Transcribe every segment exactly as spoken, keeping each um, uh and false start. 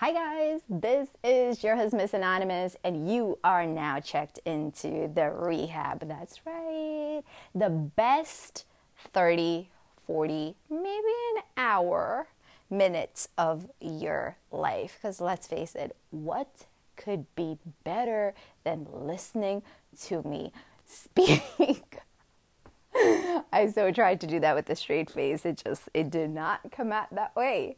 Hi guys, this is your host Miss Anonymous, and you are now checked into the rehab. That's right. The best thirty, forty, maybe an hour minutes of your life. Because let's face it, what could be better than listening to me speak? I so tried to do that with a straight face. It just, it did not come out that way.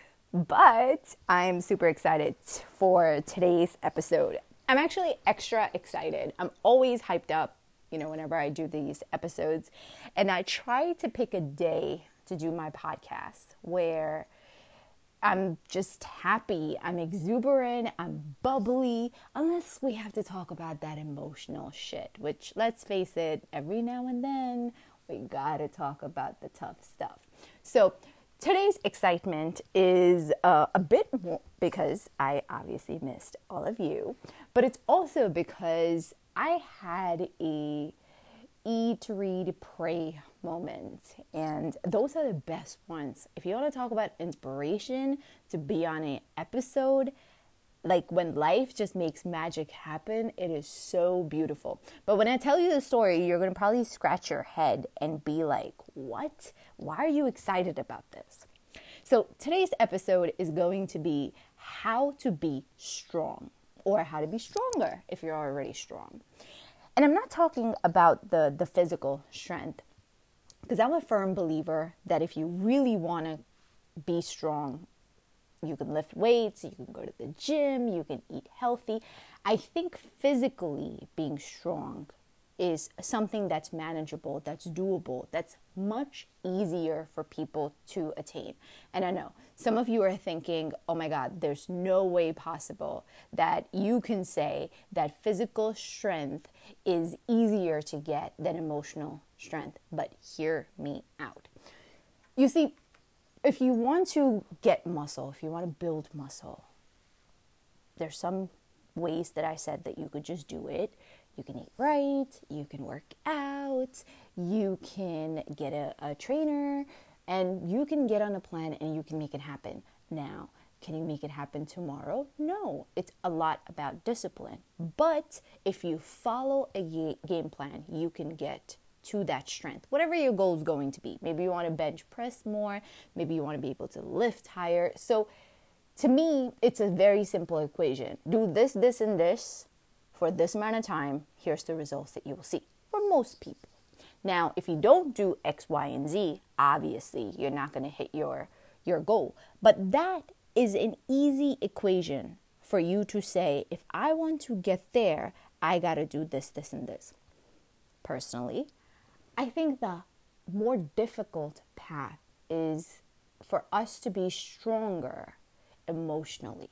But I'm super excited for today's episode. I'm actually extra excited. I'm always hyped up, you know, whenever I do these episodes. And I try to pick a day to do my podcast where I'm just happy, I'm exuberant, I'm bubbly, unless we have to talk about that emotional shit, which, let's face it, every now and then we gotta talk about the tough stuff. So today's excitement is uh, a bit more because I obviously missed all of you, but it's also because I had a eat, read, pray moment, and those are the best ones. If you want to talk about inspiration to be on an episode, like when life just makes magic happen, it is so beautiful. But when I tell you the story, you're going to probably scratch your head and be like, what? Why are you excited about this? So today's episode is going to be how to be strong, or how to be stronger if you're already strong. And I'm not talking about the, the physical strength, because I'm a firm believer that if you really want to be strong, you can lift weights, you can go to the gym, you can eat healthy. I think physically being strong is something that's manageable, that's doable, that's much easier for people to attain. And I know some of you are thinking, oh my God, there's no way possible that you can say that physical strength is easier to get than emotional strength. But hear me out. You see, if you want to get muscle, if you want to build muscle, there's some ways that I said that you could just do it. You can eat right, you can work out, you can get a, a trainer, and you can get on a plan and you can make it happen. Now, can you make it happen tomorrow? No, it's a lot about discipline. But if you follow a game plan, you can get to that strength, whatever your goal is going to be. Maybe you want to bench press more, maybe you want to be able to lift higher. So to me, it's a very simple equation. Do this, this, and this for this amount of time. Here's the results that you will see for most people. Now, if you don't do X, Y, and Z, obviously you're not going to hit your, your goal. But that is an easy equation for you to say, if I want to get there, I got to do this, this, and this. Personally, I think the more difficult path is for us to be stronger emotionally.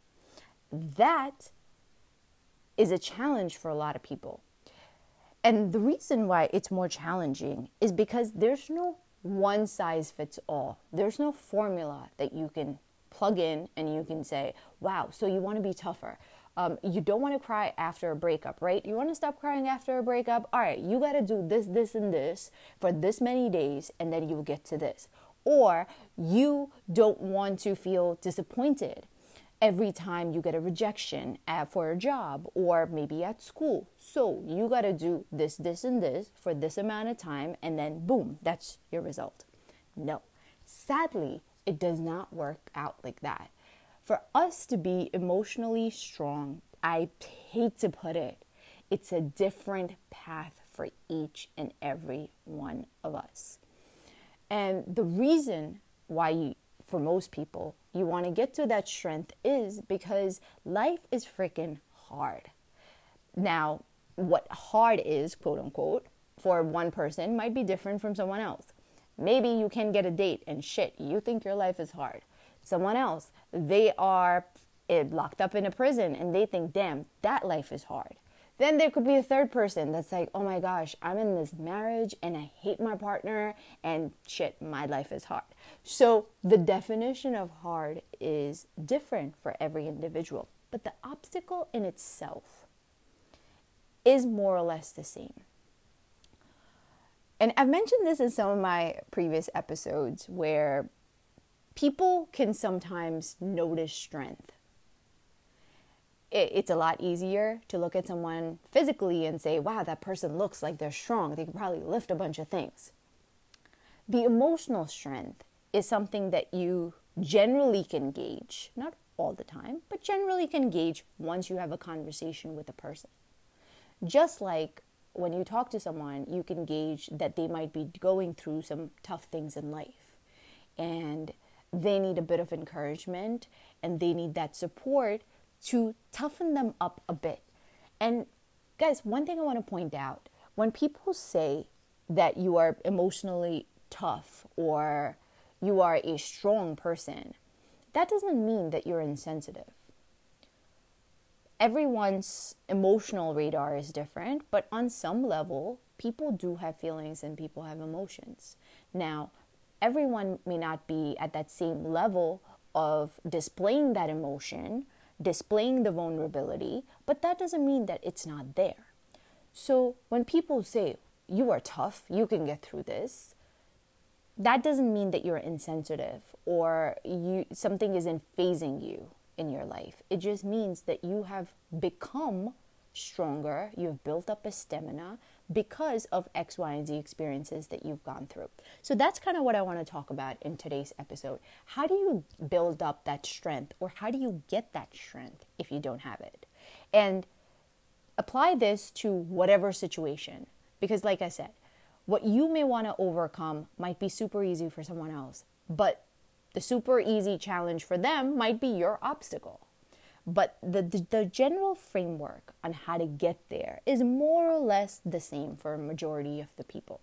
That is a challenge for a lot of people. And the reason why it's more challenging is because there's no one size fits all. There's no formula that you can plug in and you can say, wow, so you want to be tougher. Um, you don't want to cry after a breakup, right? You want to stop crying after a breakup? All right, you got to do this, this, and this for this many days, and then you'll get to this. Or you don't want to feel disappointed every time you get a rejection at, for a job or maybe at school. So you got to do this, this, and this for this amount of time, and then boom, that's your result. No, sadly, it does not work out like that. For us to be emotionally strong, I hate to put it, it's a different path for each and every one of us. And the reason why you, for most people, you want to get to that strength is because life is freaking hard. Now, what hard is, quote unquote, for one person might be different from someone else. Maybe you can get a date and shit, you think your life is hard. Someone else, they are locked up in a prison and they think, damn, that life is hard. Then there could be a third person that's like, oh my gosh, I'm in this marriage and I hate my partner and shit, my life is hard. So the definition of hard is different for every individual, but the obstacle in itself is more or less the same. And I've mentioned this in some of my previous episodes where people can sometimes notice strength it's a lot easier to look at someone physically and say, wow, that person looks like they're strong. They could probably lift a bunch of things. The emotional strength is something that you generally can gauge, not all the time, but generally can gauge once you have a conversation with a person. Just like when you talk to someone, you can gauge that they might be going through some tough things in life and they need a bit of encouragement and they need that support to toughen them up a bit. And guys, one thing I want to point out, when people say that you are emotionally tough or you are a strong person, that doesn't mean that you're insensitive. Everyone's emotional radar is different, but on some level, people do have feelings and people have emotions. Now, everyone may not be at that same level of displaying that emotion, displaying the vulnerability, but that doesn't mean that it's not there. So when people say, you are tough, you can get through this, that doesn't mean that you're insensitive or you something isn't phasing you in your life. It just means that you have become stronger, you've built up a stamina because of X, Y, and Z experiences that you've gone through. So that's kind of what I want to talk about in today's episode. How do you build up that strength, or how do you get that strength if you don't have it? And apply this to whatever situation. Because like I said, what you may want to overcome might be super easy for someone else, but the super easy challenge for them might be your obstacle. But the, the, the general framework on how to get there is more or less the same for a majority of the people.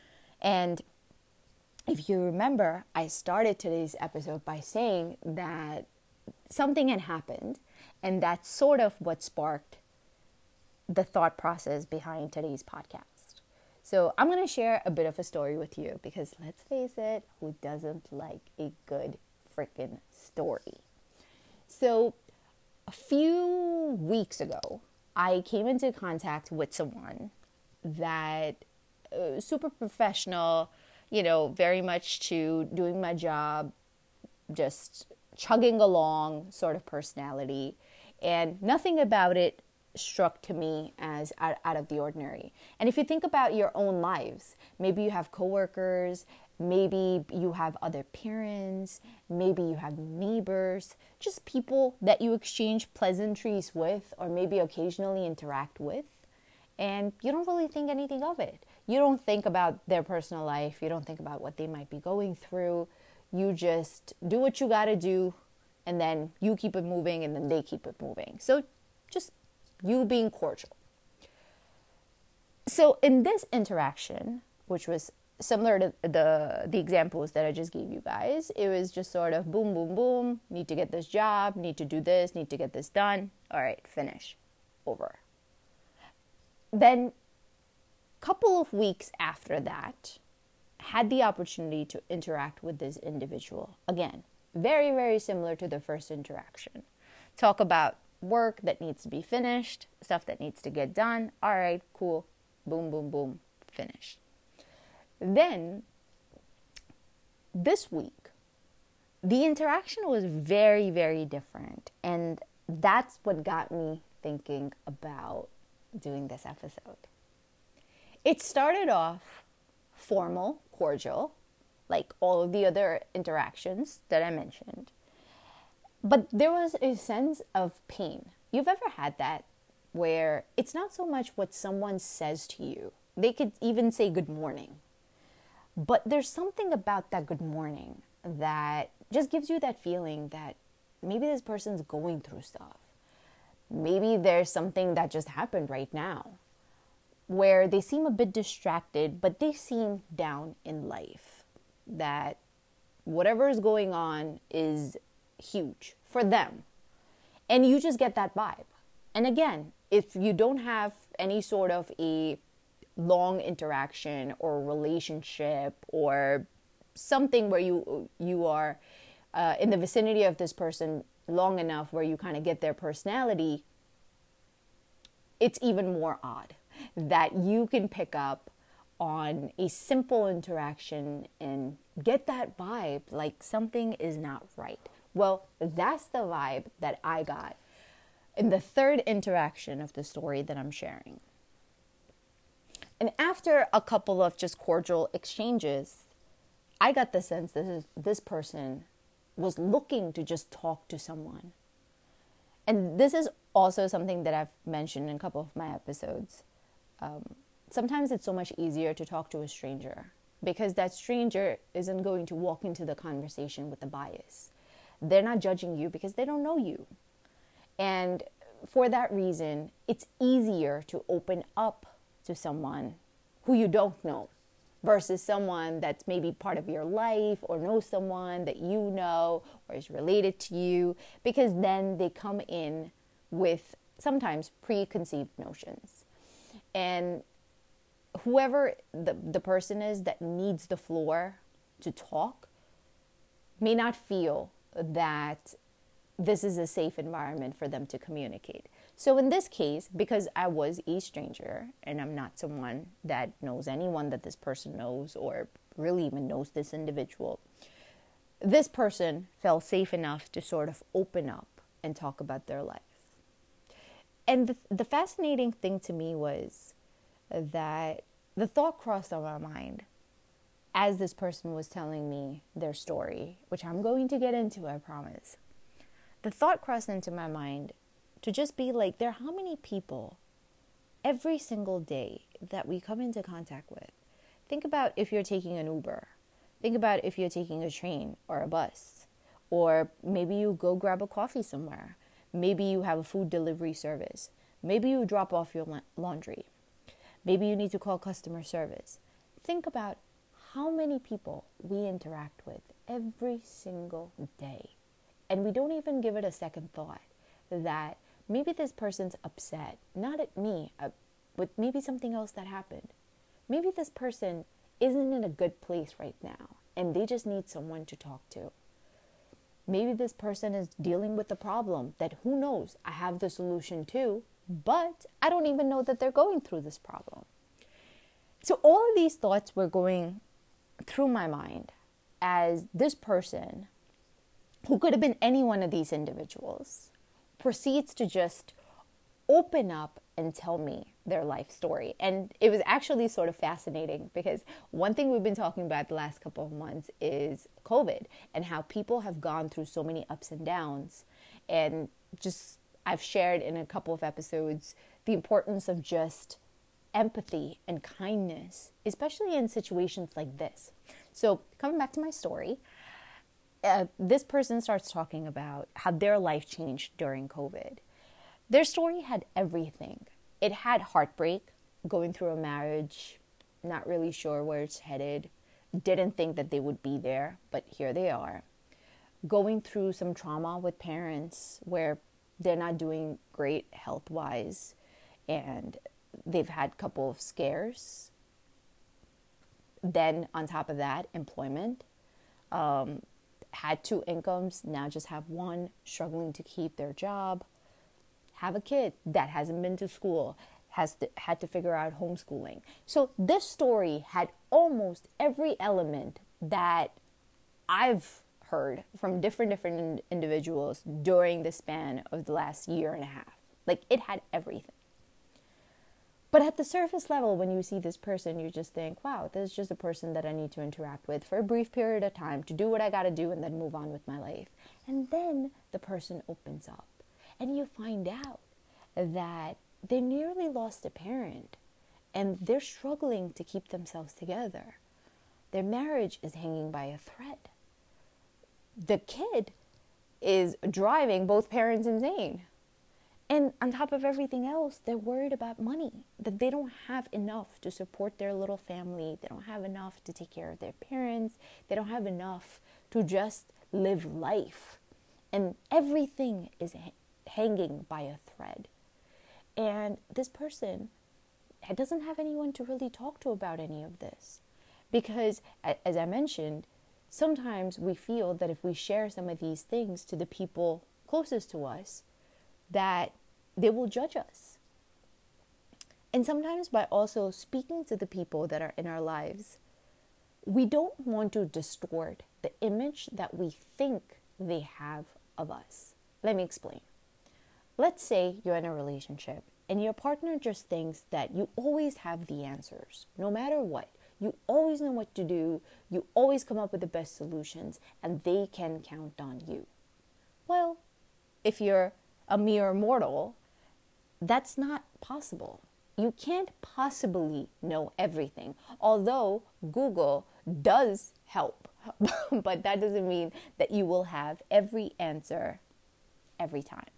And if you remember, I started today's episode by saying that something had happened, and that's sort of what sparked the thought process behind today's podcast. So I'm going to share a bit of a story with you because let's face it, who doesn't like a good freaking story? So a few weeks ago, I came into contact with someone that uh, super professional, you know, very much to doing my job, just chugging along sort of personality, and nothing about it struck to me as out, out of the ordinary. And if you think about your own lives, maybe you have coworkers, maybe you have other parents, maybe you have neighbors, just people that you exchange pleasantries with or maybe occasionally interact with, and you don't really think anything of it. You don't think about their personal life. You don't think about what they might be going through. You just do what you got to do, and then you keep it moving, and then they keep it moving. So just you being cordial. So in this interaction, which was similar to the the examples that I just gave you guys, it was just sort of boom, boom, boom, need to get this job, need to do this, need to get this done. All right, finish, over. Then a couple of weeks after that, had the opportunity to interact with this individual. Again, very, very similar to the first interaction. Talk about work that needs to be finished, stuff that needs to get done. All right, cool. Boom, boom, boom, finished. Then, this week, the interaction was very, very different. And that's what got me thinking about doing this episode. It started off formal, cordial, like all of the other interactions that I mentioned. But there was a sense of pain. You've ever had that where it's not so much what someone says to you. They could even say good morning. But there's something about that good morning that just gives you that feeling that maybe this person's going through stuff. Maybe there's something that just happened right now where they seem a bit distracted, but they seem down in life. That whatever is going on is huge for them. And you just get that vibe. And again, if you don't have any sort of a long interaction or relationship or something where you you are uh, in the vicinity of this person long enough where you kind of get their personality, it's even more odd that you can pick up on a simple interaction and get that vibe like something is not right. Well, that's the vibe that I got in the third interaction of the story that I'm sharing. And after a couple of just cordial exchanges, I got the sense that this, this person was looking to just talk to someone. And this is also something that I've mentioned in a couple of my episodes. Um, sometimes it's so much easier to talk to a stranger because that stranger isn't going to walk into the conversation with a bias. They're not judging you because they don't know you. And for that reason, it's easier to open up to someone who you don't know versus someone that's maybe part of your life or knows someone that you know or is related to you, because then they come in with sometimes preconceived notions. And whoever the, the person is that needs the floor to talk may not feel that this is a safe environment for them to communicate. So in this case, because I was a stranger and I'm not someone that knows anyone that this person knows or really even knows this individual, this person felt safe enough to sort of open up and talk about their life. And the, the fascinating thing to me was that the thought crossed on my mind as this person was telling me their story, which I'm going to get into, I promise. The thought crossed into my mind to just be like, there are how many people every single day that we come into contact with. Think about if you're taking an Uber. Think about if you're taking a train or a bus. Or maybe you go grab a coffee somewhere. Maybe you have a food delivery service. Maybe you drop off your la- laundry. Maybe you need to call customer service. Think about how many people we interact with every single day. And we don't even give it a second thought that maybe this person's upset, not at me, uh, but maybe something else that happened. Maybe this person isn't in a good place right now and they just need someone to talk to. Maybe this person is dealing with a problem that, who knows, I have the solution to, but I don't even know that they're going through this problem. So all of these thoughts were going through my mind as this person, who could have been any one of these individuals, proceeds to just open up and tell me their life story. And it was actually sort of fascinating because one thing we've been talking about the last couple of months is COVID and how people have gone through so many ups and downs. And just, I've shared in a couple of episodes the importance of just empathy and kindness, especially in situations like this. So coming back to my story, Uh, this person starts talking about how their life changed during COVID. Their story had everything. It had heartbreak, going through a marriage, not really sure where it's headed, didn't think that they would be there, but here they are. Going through some trauma with parents where they're not doing great health-wise, and they've had a couple of scares. Then on top of that, employment. Um, had two incomes, now just have one, struggling to keep their job, have a kid that hasn't been to school, has to, had to figure out homeschooling. So this story had almost every element that I've heard from different different in- individuals during the span of the last year and a half. Like, it had everything. But at the surface level, when you see this person, you just think, wow, this is just a person that I need to interact with for a brief period of time to do what I got to do and then move on with my life. And then the person opens up and you find out that they nearly lost a parent and they're struggling to keep themselves together. Their marriage is hanging by a thread. The kid is driving both parents insane. And on top of everything else, they're worried about money, that they don't have enough to support their little family. They don't have enough to take care of their parents. They don't have enough to just live life. And everything is ha- hanging by a thread. And this person doesn't have anyone to really talk to about any of this. Because, as I mentioned, sometimes we feel that if we share some of these things to the people closest to us, that they will judge us. And sometimes by also speaking to the people that are in our lives, we don't want to distort the image that we think they have of us. Let me explain. Let's say you're in a relationship and your partner just thinks that you always have the answers, no matter what. You always know what to do. You always come up with the best solutions, and they can count on you. Well, if you're a mere mortal, that's not possible. You can't possibly know everything, although Google does help. But that doesn't mean that you will have every answer every time.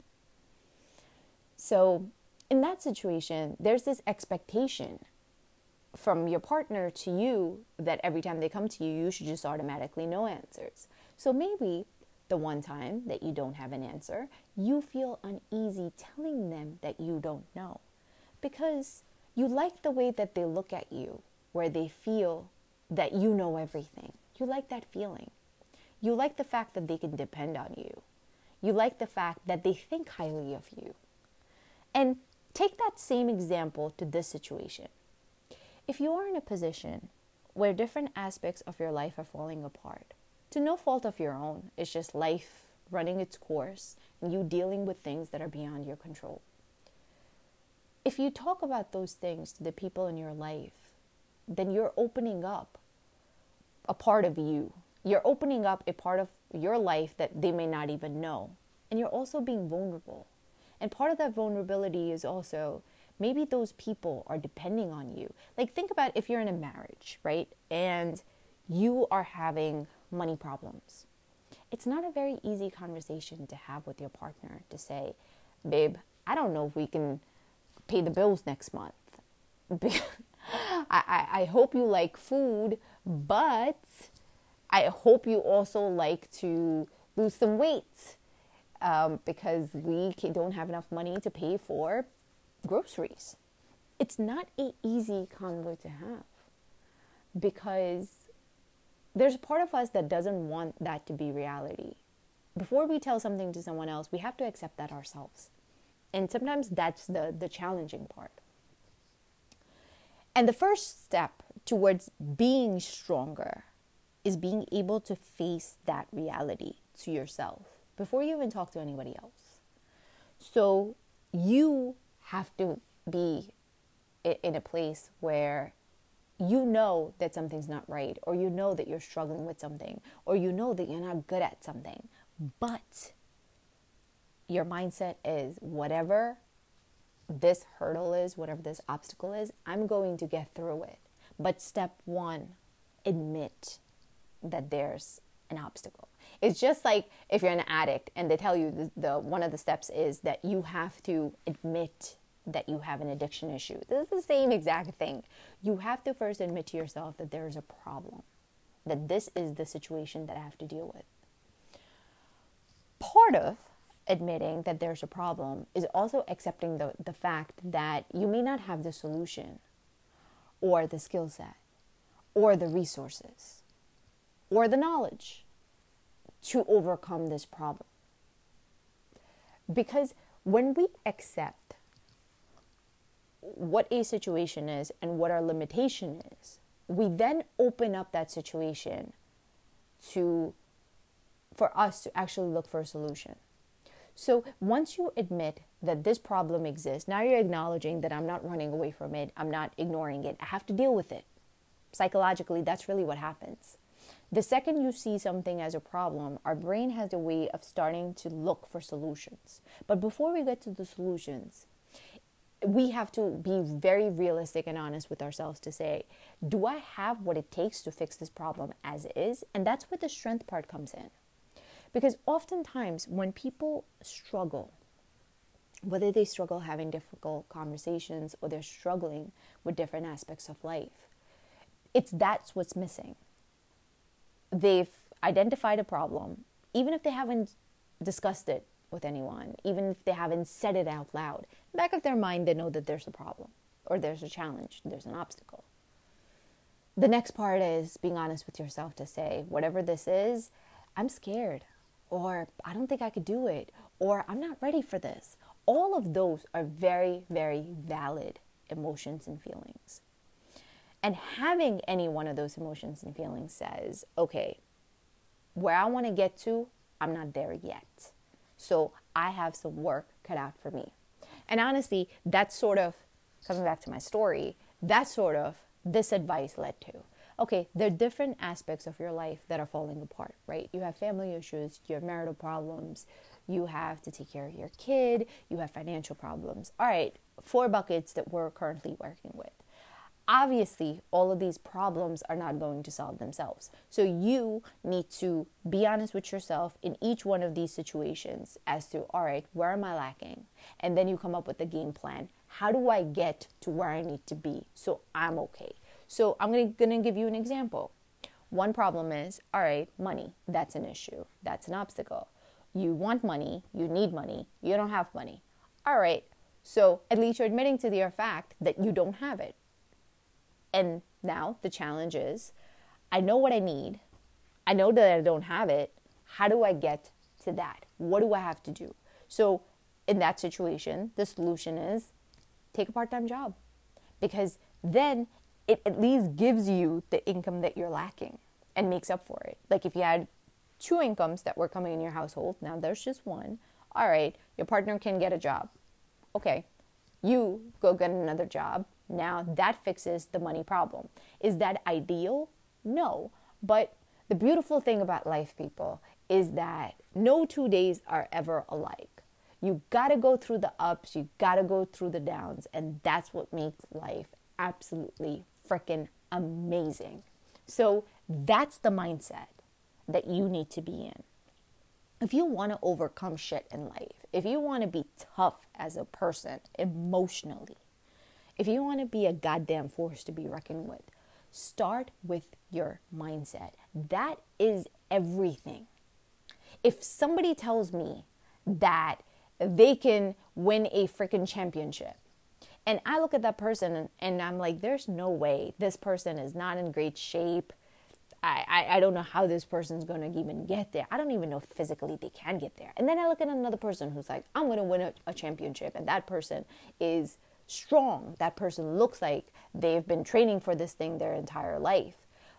So in that situation, there's this expectation from your partner to you that every time they come to you, you should just automatically know answers. So maybe the one time that you don't have an answer, you feel uneasy telling them that you don't know, because you like the way that they look at you, where they feel that you know everything. You like that feeling. You like the fact that they can depend on you. You like the fact that they think highly of you. And take that same example to this situation. If you are in a position where different aspects of your life are falling apart, to no fault of your own, it's just life running its course and you dealing with things that are beyond your control. If you talk about those things to the people in your life, then you're opening up a part of you. You're opening up a part of your life that they may not even know. And you're also being vulnerable. And part of that vulnerability is also maybe those people are depending on you. Like, think about if you're in a marriage, right? And you are having money problems. It's not a very easy conversation to have with your partner to say, babe, I don't know if we can pay the bills next month. I, I, I hope you like food, but I hope you also like to lose some weight um, because we don't have enough money to pay for groceries. It's not an easy convo to have, because there's a part of us that doesn't want that to be reality. Before we tell something to someone else, we have to accept that ourselves. And sometimes that's the, the challenging part. And the first step towards being stronger is being able to face that reality to yourself before you even talk to anybody else. So you have to be in a place where you know that something's not right, or you know that you're struggling with something, or you know that you're not good at something, but your mindset is whatever this hurdle is, whatever this obstacle is, I'm going to get through it. But step one, admit that there's an obstacle. It's just like if you're an addict and they tell you the, the one of the steps is that you have to admit that you have an addiction issue. This is the same exact thing. You have to first admit to yourself that there is a problem, that this is the situation that I have to deal with. Part of admitting that there's a problem is also accepting the, the fact that you may not have the solution or the skill set or the resources or the knowledge to overcome this problem. Because when we accept what a situation is and what our limitation is, we then open up that situation to for us to actually look for a solution. So once you admit that this problem exists, now you're acknowledging that I'm not running away from it. I'm not ignoring it. I have to deal with it. Psychologically, that's really what happens. The second you see something as a problem, our brain has a way of starting to look for solutions. But before we get to the solutions, we have to be very realistic and honest with ourselves to say, do I have what it takes to fix this problem as is? And that's where the strength part comes in. Because oftentimes when people struggle, whether they struggle having difficult conversations or they're struggling with different aspects of life, it's that's what's missing. They've identified a problem, even if they haven't discussed it with anyone, even if they haven't said it out loud. In the back of their mind, they know that there's a problem or there's a challenge, there's an obstacle. The next part is being honest with yourself to say, whatever this is, I'm scared, or I don't think I could do it, or I'm not ready for this. All of those are very, very valid emotions and feelings. And having any one of those emotions and feelings says, okay, where I want to get to, I'm not there yet. So I have some work cut out for me. And honestly, that's sort of, coming back to my story, that's sort of this advice led to. Okay, there are different aspects of your life that are falling apart, right? You have family issues, you have marital problems, you have to take care of your kid, you have financial problems. All right, four buckets that we're currently working with. Obviously, all of these problems are not going to solve themselves. So you need to be honest with yourself in each one of these situations as to, all right, where am I lacking? And then you come up with a game plan. How do I get to where I need to be so I'm okay? So I'm going to give you an example. One problem is, all right, money. That's an issue. That's an obstacle. You want money. You need money. You don't have money. All right. So at least you're admitting to the fact that you don't have it. And now the challenge is, I know what I need. I know that I don't have it. How do I get to that? What do I have to do? So in that situation, the solution is take a part-time job, because then it at least gives you the income that you're lacking and makes up for it. Like if you had two incomes that were coming in your household, now there's just one. All right, your partner can get a job. Okay, you go get another job. Now that fixes the money problem. Is that ideal? No. But the beautiful thing about life, people, is that no two days are ever alike. You got to go through the ups. You got to go through the downs. And that's what makes life absolutely freaking amazing. So that's the mindset that you need to be in. If you want to overcome shit in life, if you want to be tough as a person emotionally, if you want to be a goddamn force to be reckoned with, start with your mindset. That is everything. If somebody tells me that they can win a freaking championship, and I look at that person and, and I'm like, there's no way. This person is not in great shape. I, I, I don't know how this person's going to even get there. I don't even know if physically they can get there. And then I look at another person who's like, I'm going to win a, a championship. And that person is strong. That person looks like they've been training for this thing their entire life.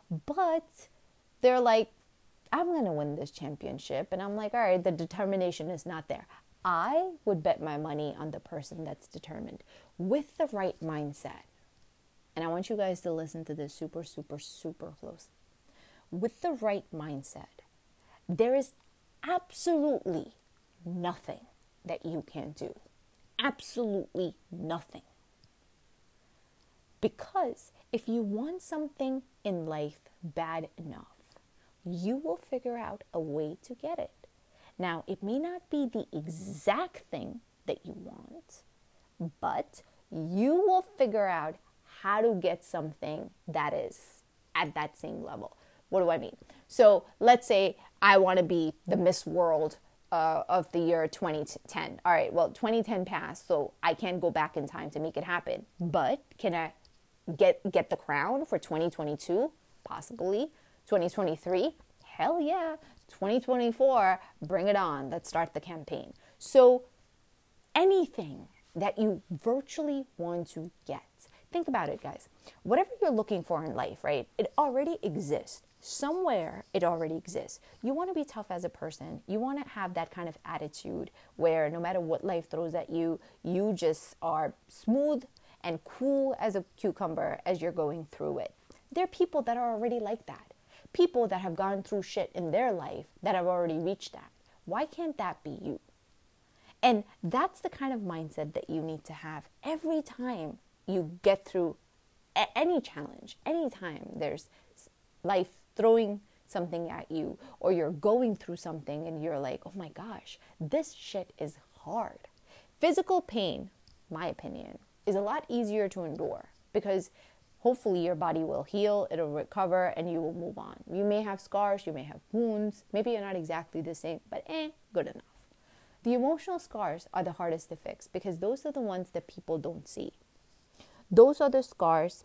But they're like, I'm going to win this championship. And I'm like, all right, the determination is not there. I would bet my money on the person that's determined with the right mindset. And I want you guys to listen to this super, super, super closely. With the right mindset, there is absolutely nothing that you can do. Absolutely nothing. Because if you want something in life bad enough, you will figure out a way to get it. Now, it may not be the exact thing that you want, but you will figure out how to get something that is at that same level. What do I mean? So let's say I want to be the Miss World uh, of the year twenty ten. All right, well, twenty ten passed, so I can't go back in time to make it happen. But can I get get the crown for twenty twenty-two? Possibly. twenty twenty-three? Hell yeah. twenty twenty-four, bring it on. Let's start the campaign. So anything that you virtually want to get, think about it, guys. Whatever you're looking for in life, right? It already exists. Somewhere it already exists. You want to be tough as a person. You want to have that kind of attitude where no matter what life throws at you, you just are smooth and cool as a cucumber as you're going through it. There are people that are already like that. People that have gone through shit in their life that have already reached that. Why can't that be you? And that's the kind of mindset that you need to have every time you get through a- any challenge, anytime there's life throwing something at you, or you're going through something and you're like, oh my gosh, this shit is hard. Physical pain, my opinion, is a lot easier to endure because hopefully your body will heal, it'll recover, and you will move on. You may have scars, you may have wounds, maybe you're not exactly the same, but eh, good enough. The emotional scars are the hardest to fix because those are the ones that people don't see. Those are the scars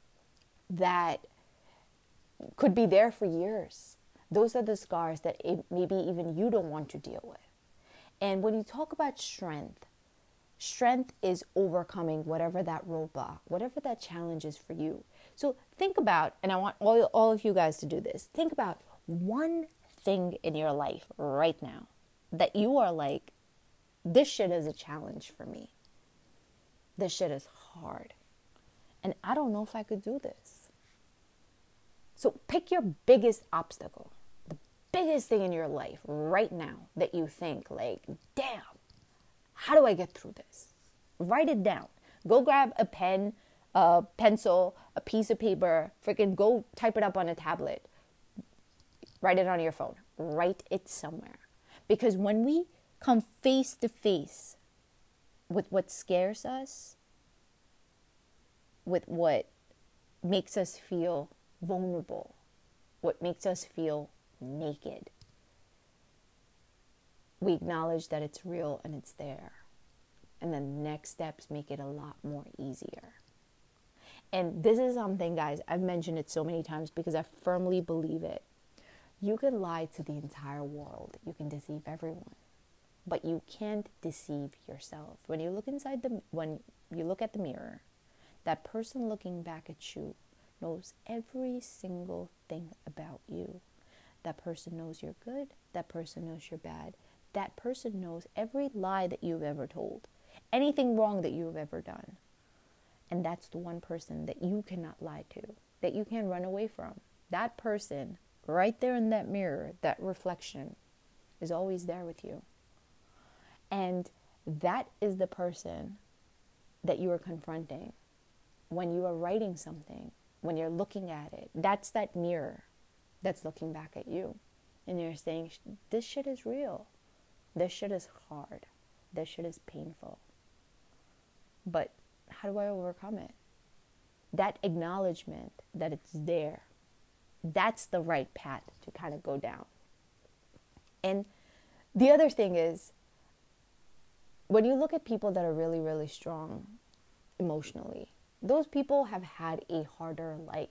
that could be there for years. Those are the scars that it, maybe even you don't want to deal with. And when you talk about strength, strength is overcoming whatever that roadblock, whatever that challenge is for you. So think about, and I want all, all of you guys to do this, think about one thing in your life right now that you are like, this shit is a challenge for me. This shit is hard. And I don't know if I could do this. So pick your biggest obstacle, the biggest thing in your life right now that you think like, damn, how do I get through this? Write it down. Go grab a pen, a pencil, a piece of paper, freaking go type it up on a tablet. Write it on your phone. Write it somewhere. Because when we come face to face with what scares us, with what makes us feel vulnerable, what makes us feel naked, we acknowledge that it's real and it's there. And then the next steps make it a lot more easier. And this is something, guys, I've mentioned it so many times because I firmly believe it. You can lie to the entire world. You can deceive everyone. But you can't deceive yourself. When you look inside the, when you look at the mirror, that person looking back at you knows every single thing about you. That person knows you're good. That person knows you're bad. That person knows every lie that you've ever told. Anything wrong that you've ever done. And that's the one person that you cannot lie to, that you can't run away from. That person, right there in that mirror, that reflection, is always there with you. And that is the person that you are confronting when you are writing something, when you're looking at it. That's that mirror that's looking back at you. And you're saying, this shit is real. This shit is hard. This shit is painful. But how do I overcome it? That acknowledgement that it's there, that's the right path to kind of go down. And the other thing is, when you look at people that are really, really strong emotionally, those people have had a harder life.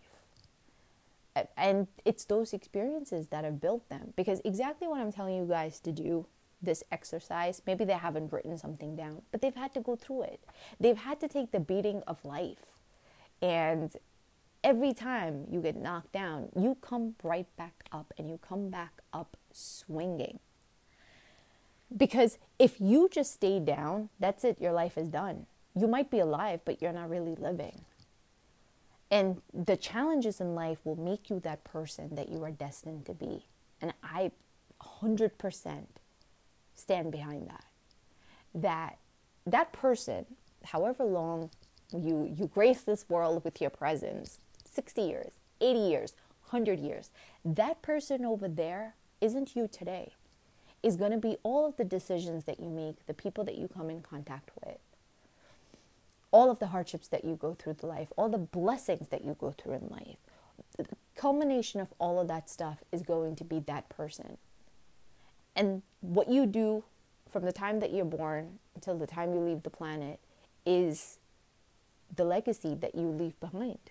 And it's those experiences that have built them. Because exactly what I'm telling you guys to do, this exercise, maybe they haven't written something down, but they've had to go through it. They've had to take the beating of life. And every time you get knocked down, you come right back up, and you come back up swinging. Because if you just stay down, that's it, your life is done. You might be alive, but you're not really living. And the challenges in life will make you that person that you are destined to be. And I one hundred percent stand behind that. That that person, however long you, you grace this world with your presence, sixty years, eighty years, one hundred years, that person over there isn't you today. Is going to be all of the decisions that you make, the people that you come in contact with, all of the hardships that you go through in life, all the blessings that you go through in life. The culmination of all of that stuff is going to be that person. And what you do from the time that you're born until the time you leave the planet is the legacy that you leave behind.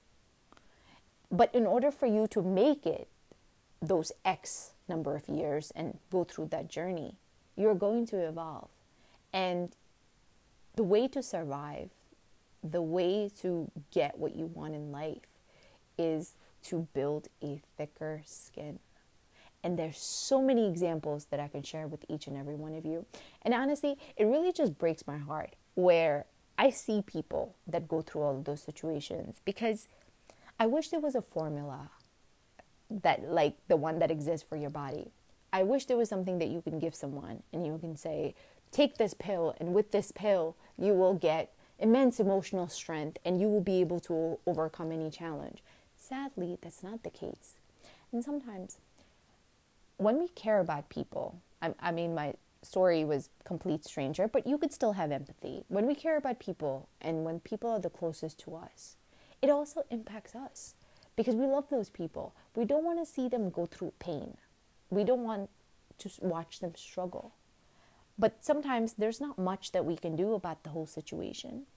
But in order for you to make it those X number of years and go through that journey, you're going to evolve. And the way to survive, the way to get what you want in life is to build a thicker skin. And there's so many examples that I can share with each and every one of you. And honestly, it really just breaks my heart where I see people that go through all of those situations, because I wish there was a formula that, like the one that exists for your body. I wish there was something that you can give someone and you can say, take this pill, and with this pill, you will get immense emotional strength and you will be able to overcome any challenge. Sadly, that's not the case. And sometimes when we care about people, I, I mean, my story was complete stranger, but you could still have empathy. When we care about people and when people are the closest to us, it also impacts us. Because we love those people. We don't want to see them go through pain. We don't want to watch them struggle. But sometimes there's not much that we can do about the whole situation,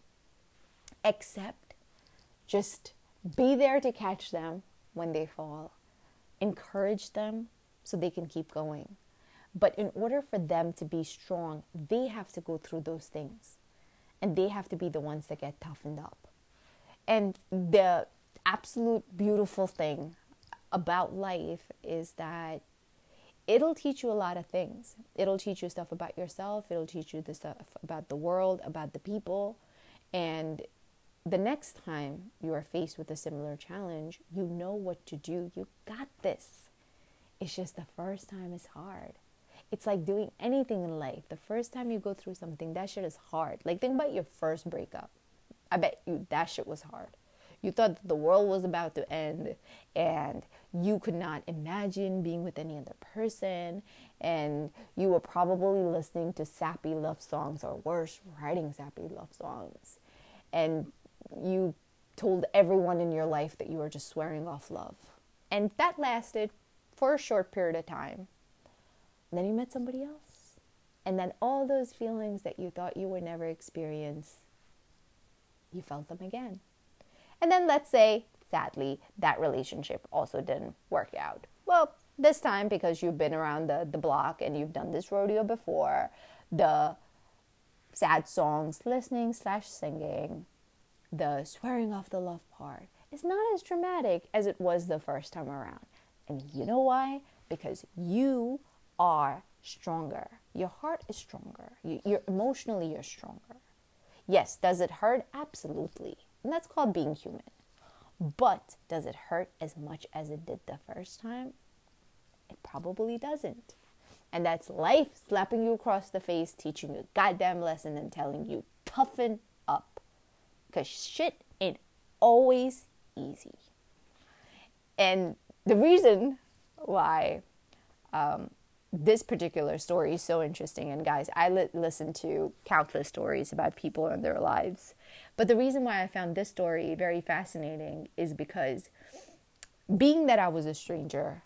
except just be there to catch them when they fall, encourage them so they can keep going. But in order for them to be strong, they have to go through those things. And they have to be the ones that get toughened up. And the absolute beautiful thing about life is that it'll teach you a lot of things. It'll teach you stuff about yourself. It'll teach you the stuff about the world, about the people. And the next time you are faced with a similar challenge, you know what to do. You got this. It's just the first time is hard. It's like doing anything in life. The first time you go through something, that shit is hard. Like, think about your first breakup. I bet you that shit was hard. You thought that the world was about to end and you could not imagine being with any other person, and you were probably listening to sappy love songs, or worse, writing sappy love songs. And you told everyone in your life that you were just swearing off love. And that lasted for a short period of time. And then you met somebody else. And then all those feelings that you thought you would never experience, you felt them again. And then let's say, sadly, that relationship also didn't work out. Well, this time, because you've been around the, the block and you've done this rodeo before, the sad songs listening slash singing, the swearing off the love part is not as dramatic as it was the first time around. And you know why? Because you are stronger. Your heart is stronger. You, you're emotionally, you're stronger. Yes, does it hurt? Absolutely. And that's called being human. But does it hurt as much as it did the first time? It probably doesn't. And that's life slapping you across the face, teaching you a goddamn lesson and telling you, toughen up. Because shit ain't always easy. And the reason why um, this particular story is so interesting, and guys, I li- listen to countless stories about people and their lives. But the reason why I found this story very fascinating is because, being that I was a stranger,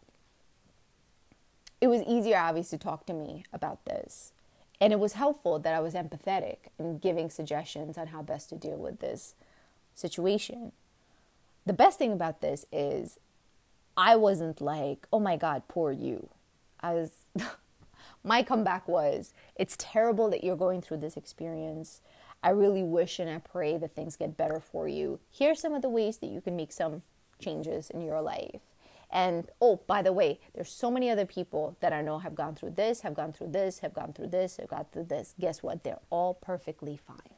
it was easier, obviously, to talk to me about this. And it was helpful that I was empathetic and giving suggestions on how best to deal with this situation. The best thing about this is I wasn't like, oh my God, poor you. I was, my comeback was, it's terrible that you're going through this experience. I really wish and I pray that things get better for you. Here's some of the ways that you can make some changes in your life. And, oh, by the way, there's so many other people that I know have gone through this, have gone through this, have gone through this, have gone through this. Guess what? They're all perfectly fine.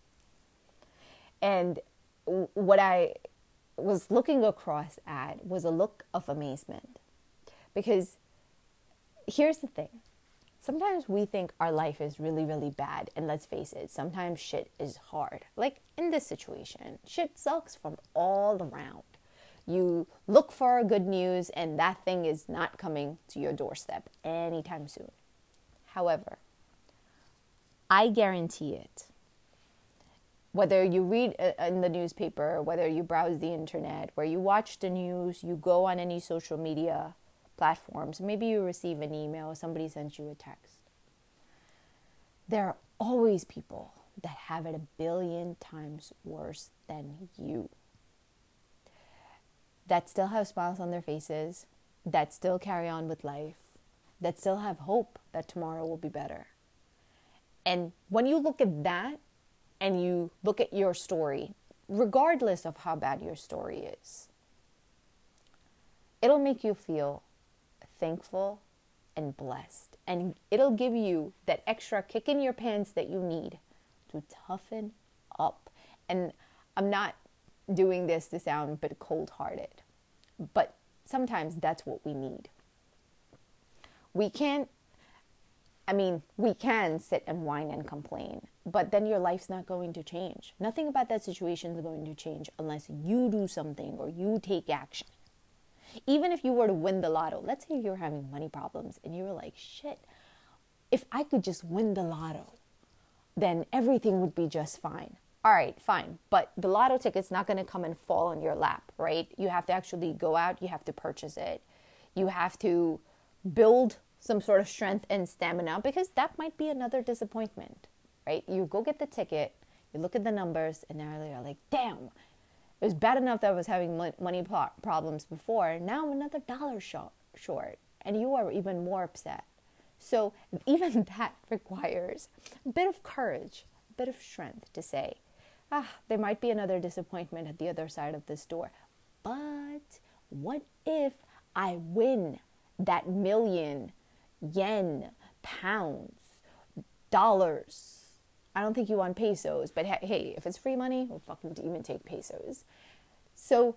And what I was looking across at was a look of amazement. Because here's the thing. Sometimes we think our life is really, really bad. And let's face it, sometimes shit is hard. Like in this situation, shit sucks from all around. You look for good news and that thing is not coming to your doorstep anytime soon. However, I guarantee it. Whether you read in the newspaper, whether you browse the internet, where you watch the news, you go on any social media platforms, maybe you receive an email, somebody sent you a text. There are always people that have it a billion times worse than you, that still have smiles on their faces, that still carry on with life, that still have hope that tomorrow will be better. And when you look at that and you look at your story, regardless of how bad your story is, it'll make you feel thankful and blessed. And it'll give you that extra kick in your pants that you need to toughen up. And I'm not doing this to sound a bit cold-hearted, but sometimes that's what we need. We can't, I mean, we can sit and whine and complain, but then your life's not going to change. Nothing about that situation is going to change unless you do something or you take action. Even if you were to win the lotto, let's say you're having money problems and you were like, shit, if I could just win the lotto, then everything would be just fine. All right, fine. But the lotto ticket's not going to come and fall on your lap, right? You have to actually go out. You have to purchase it. You have to build some sort of strength and stamina, because that might be another disappointment, right? You go get the ticket, you look at the numbers, and now you're like, damn, it was bad enough that I was having money problems before. Now I'm another dollar short, and you are even more upset. So even that requires a bit of courage, a bit of strength to say, ah, there might be another disappointment at the other side of this door. But what if I win that million yen, pounds, dollars. I don't think you want pesos, but hey, if it's free money, we'll fucking even take pesos. So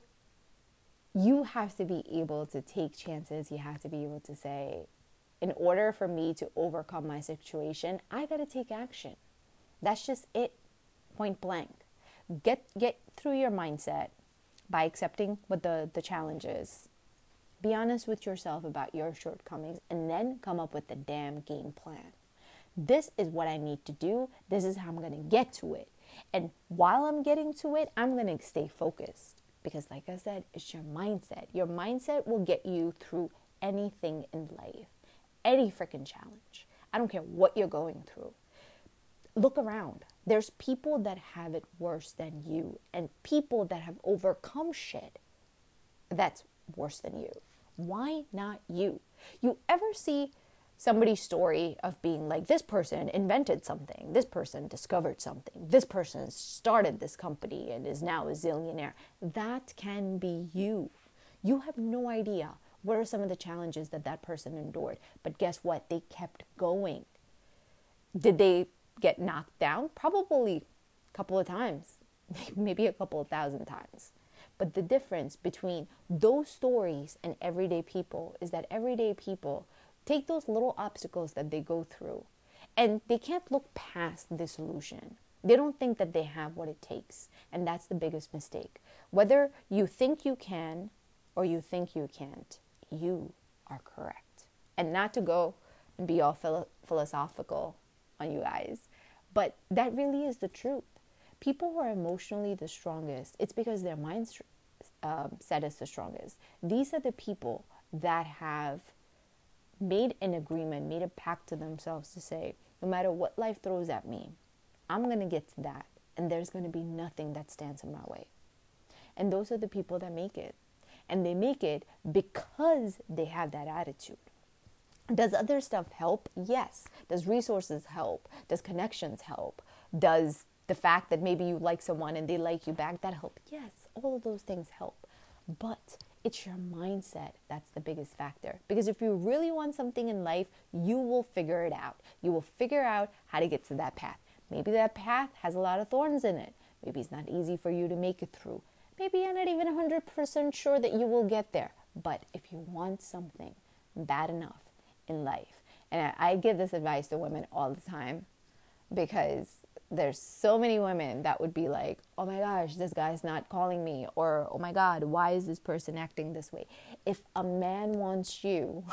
you have to be able to take chances. You have to be able to say, in order for me to overcome my situation, I got to take action. That's just it, point blank. Get get through your mindset by accepting what the, the challenge is. Be honest with yourself about your shortcomings and then come up with the damn game plan. This is what I need to do. This is how I'm going to get to it. And while I'm getting to it, I'm going to stay focused. Because like I said, it's your mindset. Your mindset will get you through anything in life. Any freaking challenge. I don't care what you're going through. Look around. There's people that have it worse than you. And people that have overcome shit that's worse than you. Why not you? You ever see somebody's story of being like, this person invented something, this person discovered something, this person started this company and is now a zillionaire? That can be you. You have no idea what are some of the challenges that that person endured. But guess what? They kept going. Did they get knocked down? Probably a couple of times, maybe a couple of thousand times. But the difference between those stories and everyday people is that everyday people take those little obstacles that they go through and they can't look past the solution. They don't think that they have what it takes. And that's the biggest mistake. Whether you think you can or you think you can't, you are correct. And not to go and be all philo- philosophical on you guys, but that really is the truth. People who are emotionally the strongest, it's because their mindset um, set is the strongest. These are the people that have made an agreement, made a pact to themselves to say, no matter what life throws at me, I'm going to get to that. And there's going to be nothing that stands in my way. And those are the people that make it. And they make it because they have that attitude. Does other stuff help? Yes. Does resources help? Does connections help? Does the fact that maybe you like someone and they like you back, that help? Yes, all of those things help. But it's your mindset that's the biggest factor. Because if you really want something in life, you will figure it out. You will figure out how to get to that path. Maybe that path has a lot of thorns in it. Maybe it's not easy for you to make it through. Maybe you're not even one hundred percent sure that you will get there. But if you want something bad enough in life, and I, I give this advice to women all the time, because there's so many women that would be like, oh my gosh, this guy's not calling me. Or, oh my God, why is this person acting this way? If a man wants you,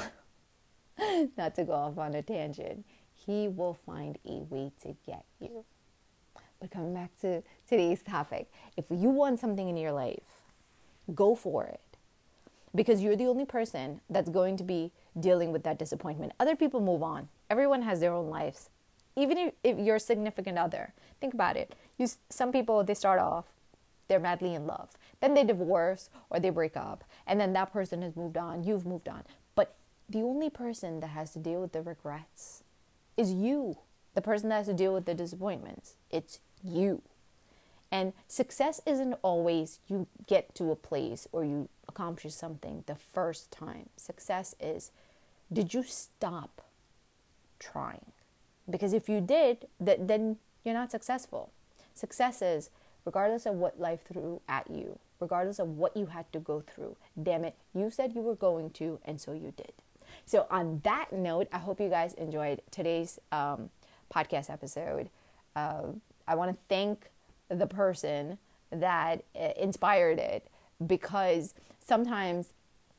not to go off on a tangent, he will find a way to get you. But coming back to today's topic, if you want something in your life, go for it. Because you're the only person that's going to be dealing with that disappointment. Other people move on. Everyone has their own lives. Even if, if you're a significant other, think about it. You, some people, they start off, they're madly in love. Then they divorce or they break up. And then that person has moved on. You've moved on. But the only person that has to deal with the regrets is you. The person that has to deal with the disappointments. It's you. And success isn't always you get to a place or you accomplish something the first time. Success is, did you stop trying? Because if you did, th- then you're not successful. Success is, regardless of what life threw at you, regardless of what you had to go through, damn it, you said you were going to, and so you did. So on that note, I hope you guys enjoyed today's um, podcast episode. Uh, I want to thank the person that uh, inspired it, because sometimes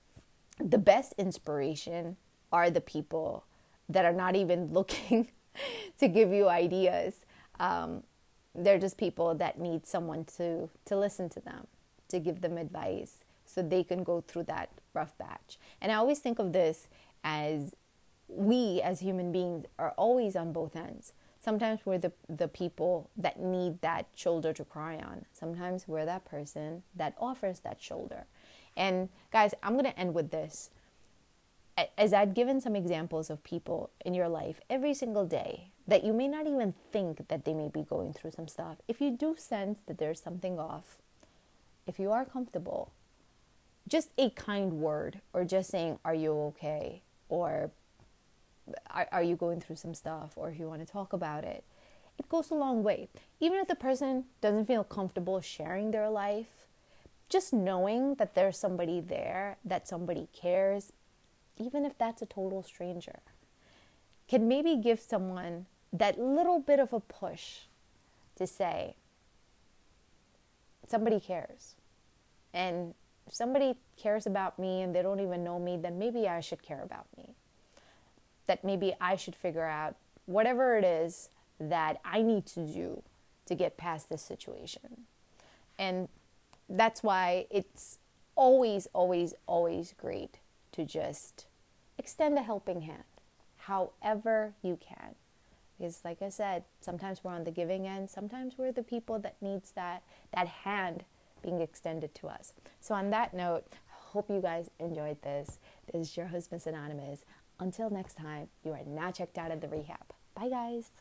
the best inspiration are the people that are not even looking to give you ideas. Um, they're just people that need someone to, to listen to them, to give them advice so they can go through that rough patch. And I always think of this as we as human beings are always on both ends. Sometimes we're the, the people that need that shoulder to cry on. Sometimes we're that person that offers that shoulder. And guys, I'm going to end with this. As I've given some examples of people in your life every single day that you may not even think that they may be going through some stuff. If you do sense that there's something off, if you are comfortable, just a kind word or just saying, are you okay? Or are, are you going through some stuff, or if you want to talk about it, it goes a long way. Even if the person doesn't feel comfortable sharing their life, just knowing that there's somebody there, that somebody cares, even if that's a total stranger, can maybe give someone that little bit of a push to say, somebody cares. And if somebody cares about me and they don't even know me, then maybe I should care about me. That maybe I should figure out whatever it is that I need to do to get past this situation. And that's why it's always, always, always great to just extend a helping hand, however you can. Because like I said, sometimes we're on the giving end. Sometimes we're the people that needs that, that hand being extended to us. So on that note, I hope you guys enjoyed this. This is your host, Miss Anonymous. Until next time, you are now checked out of the rehab. Bye, guys.